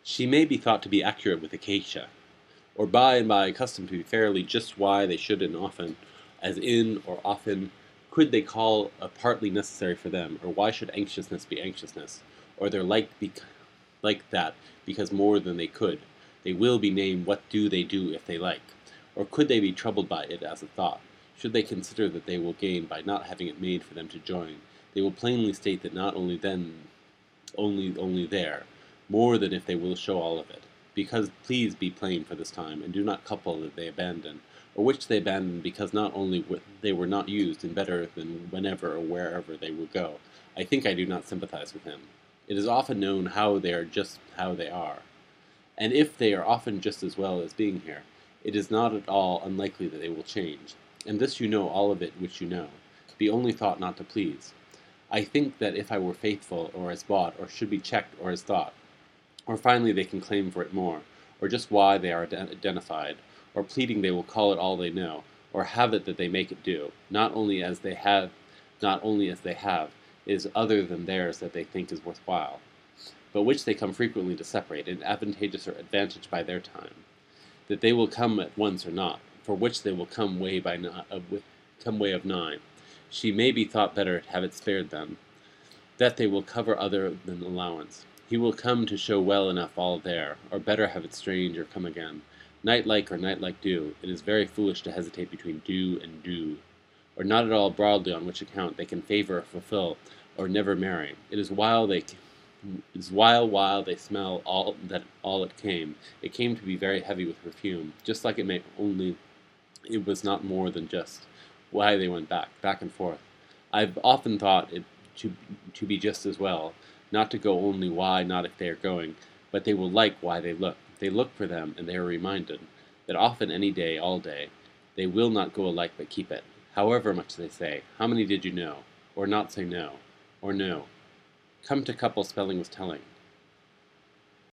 She may be thought to be accurate with Acacia, or by and by accustomed to be fairly just why they should and often, as in or often, could they call a partly necessary for them, or why should anxiousness be anxiousness, or their like that, because more than they could, they will be named what do they do if they like, or could they be troubled by it as a thought, should they consider that they will gain by not having it made for them to join, they will plainly state that not only then, only there, more than if they will show all of it. Because please be plain for this time, and do not couple that they abandon, or which they abandon because not only they were not used, and better than whenever or wherever they will go. I think I do not sympathize with him. It is often known how they are just how they are. And if they are often just as well as being here, it is not at all unlikely that they will change. And this you know all of it which you know. Be only thought not to please. I think that if I were faithful, or as bought, or should be checked, or as thought, or finally they can claim for it more, or just why they are identified, or pleading they will call it all they know, or have it that they make it do, not only as they have, is other than theirs that they think is worthwhile, but which they come frequently to separate, in advantageous or advantage by their time, that they will come at once or not, for which they will come way of nine. She may be thought better to have it spared them, that they will cover other than allowance. He will come to show well enough all there, or better have it strange or come again. Night-like or night-like do, it is very foolish to hesitate between do and do, or not at all broadly on which account they can favor or fulfill, or never marry. It is while they smell all it came to be very heavy with perfume, just like it may only it was not more than just why they went back and forth. I've often thought it to be just as well, not to go only why not if they are going, but they will like why they look. They look for them, and they are reminded that often any day, all day, they will not go alike but keep it. However much they say, how many did you know? Or not say no, or no. Come to couple spelling was telling.